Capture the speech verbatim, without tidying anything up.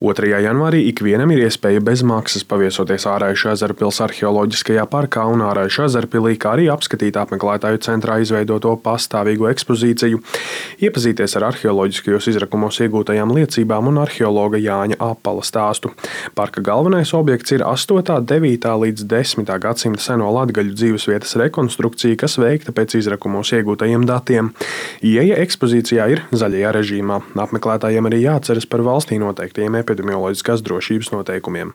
otrajā janvārī ikvienam ir iespēja bez maksas paviesoties Āraišu ezeru pils arheoloģiskajā parkā un Āraišu ezerpilī, kā arī apskatīt apmeklētāju centrā izveidoto pastāvīgo ekspozīciju, iepazīties ar arheoloģiskajos izrakumos iegūtajām liecībām un arheologa Jāņa Apala stāstu. Parka galvenais objekts ir astotā, devītā līdz desmitā gadsimta seno latgaļu dzīvesvietas rekonstrukcija, kas veikta pēc izrakumos iegūtajiem datiem. Ieeja ekspozīcijā ir zaļajā režīmā. Apmeklētājiem arī jāatceras par valstī noteiktajiem epidemioloģiskās drošības noteikumiem.